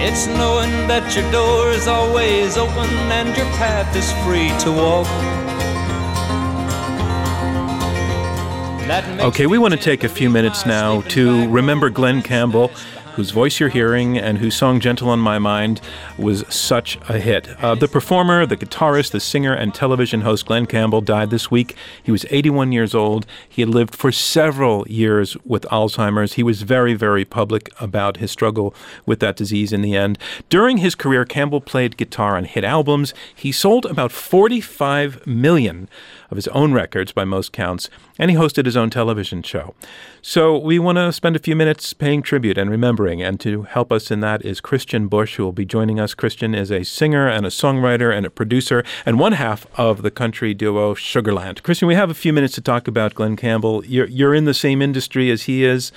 It's knowing that your door is always open and your path is free to walk. Okay, we want to take a few minutes now to remember Glen Campbell, whose voice you're hearing and whose song Gentle on My Mind was such a hit. The performer, the guitarist, the singer, and television host Glen Campbell died this week. He was 81 years old. He had lived for several years with Alzheimer's. He was very, very public about his struggle with that disease in the end. During his career, Campbell played guitar on hit albums. He sold about 45 million of his own records by most counts, and he hosted his own television show. So we want to spend a few minutes paying tribute and remembering, and to help us in that is Christian Bush, who will be joining us. Christian is a singer and a songwriter and a producer and one half of the country duo Sugarland. Christian, we have a few minutes to talk about Glen Campbell. You're in the same industry as he is.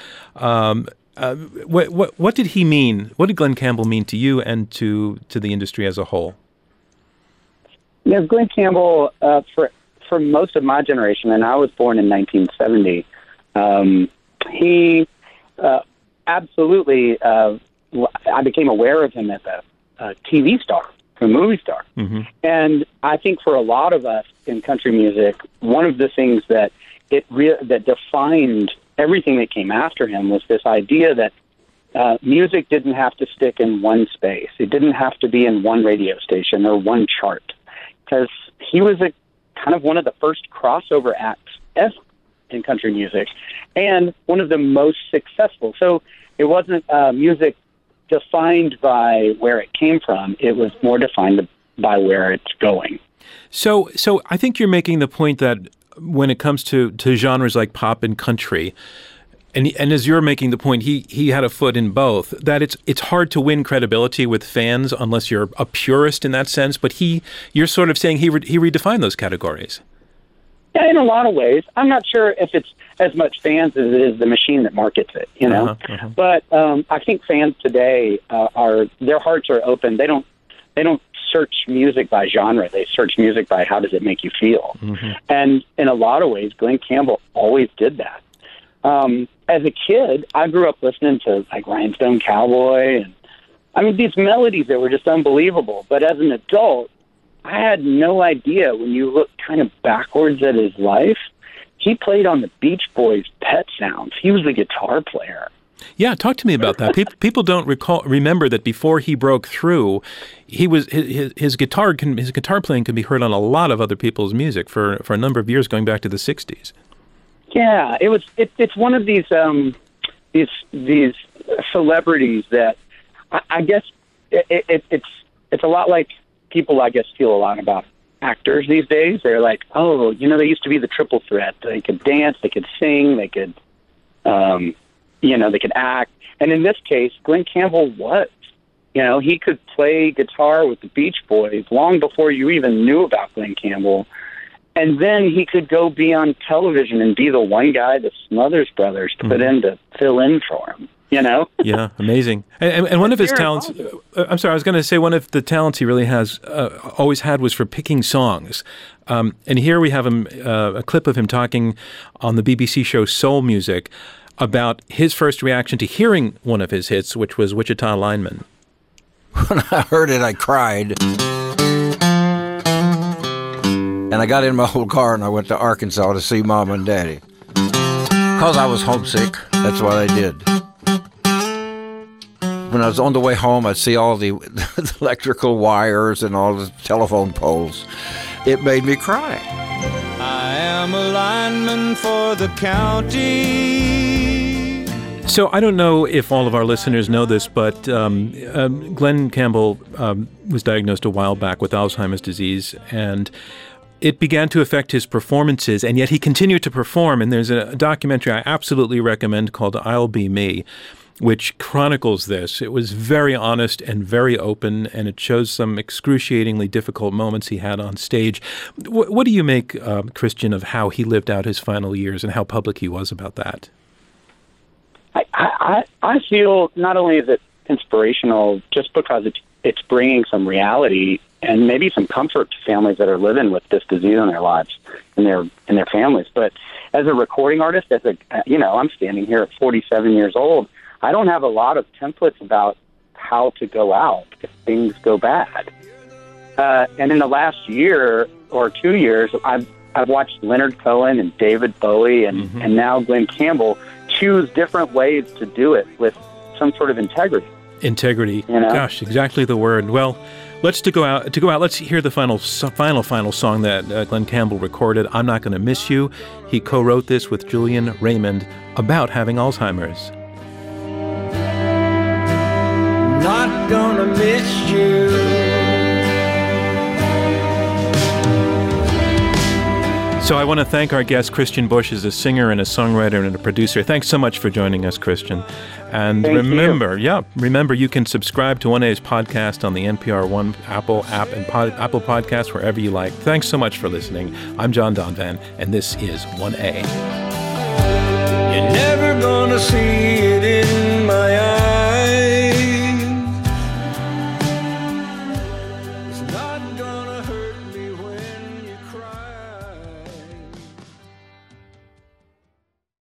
What did he mean? What did Glen Campbell mean to you and to the industry as a whole? Yeah, Glen Campbell, for most of my generation, and I was born in 1970, he absolutely, I became aware of him as a TV star, a movie star. Mm-hmm. And I think for a lot of us in country music, one of the things that that defined everything that came after him was this idea that music didn't have to stick in one space. It didn't have to be in one radio station or one chart, because he was kind of one of the first crossover acts ever in country music, and one of the most successful. So it wasn't music defined by where it came from. It was more defined by where it's going. So I think you're making the point that when it comes to genres like pop and country, and as you're making the point, he had a foot in both, that it's hard to win credibility with fans unless you're a purist in that sense. But you're sort of saying he redefined those categories. Yeah, in a lot of ways. I'm not sure if it's as much fans as it is the machine that markets it, you know. Uh-huh, uh-huh. But I think fans today their hearts are open. They don't search music by genre. They search music by how does it make you feel. Mm-hmm. And in a lot of ways, Glen Campbell always did that. As a kid, I grew up listening to like Rhinestone Cowboy, and these melodies that were just unbelievable. But as an adult, I had no idea. When you look kind of backwards at his life, he played on the Beach Boys' Pet Sounds. He was the guitar player. Yeah, talk to me about that. People don't remember that before he broke through, his guitar playing can be heard on a lot of other people's music for a number of years, going back to the 60s. Yeah, it's one of these celebrities that I guess it's a lot like people, I guess, feel a lot about actors these days. They're like, oh, they used to be the triple threat. They could dance, they could sing, they could, they could act. And in this case, Glen Campbell was. He could play guitar with the Beach Boys long before you even knew about Glen Campbell. And then he could go be on television and be the one guy the Smothers Brothers put in to fill in for him, Yeah, amazing. And one of his talents, I'm sorry, I was going to say one of the talents he really has always had was for picking songs. And here we have a clip of him talking on the BBC show Soul Music about his first reaction to hearing one of his hits, which was Wichita Lineman. When I heard it, I cried. And I got in my old car and I went to Arkansas to see Mom and Daddy. Because I was homesick, that's what I did. When I was on the way home, I'd see all the electrical wires and all the telephone poles. It made me cry. I am a lineman for the county. So I don't know if all of our listeners know this, but Glen Campbell was diagnosed a while back with Alzheimer's disease, and it began to affect his performances, and yet he continued to perform. And there's a documentary I absolutely recommend called I'll Be Me, which chronicles this. It was very honest and very open, and it shows some excruciatingly difficult moments he had on stage. What do you make, Christian, of how he lived out his final years and how public he was about that? I feel not only is it inspirational just because it's bringing some reality and maybe some comfort to families that are living with this disease in their lives and their families. But as a recording artist, I'm standing here at 47 years old. I don't have a lot of templates about how to go out if things go bad. And in the last year or 2 years, I've watched Leonard Cohen and David Bowie and now Glenn Campbell choose different ways to do it with some sort of integrity. Integrity. You know? Gosh, exactly the word. Well, let's go out. Let's hear the final song that Glenn Campbell recorded. I'm Not Gonna Miss You. He co-wrote this with Julian Raymond about having Alzheimer's. Not gonna miss you. So I want to thank our guest, Christian Bush, as a singer and a songwriter and a producer. Thanks so much for joining us, Christian. And remember you can subscribe to 1A's podcast on the NPR One Apple app and Apple Podcasts, wherever you like. Thanks so much for listening. I'm John Donvan, and this is 1A. You never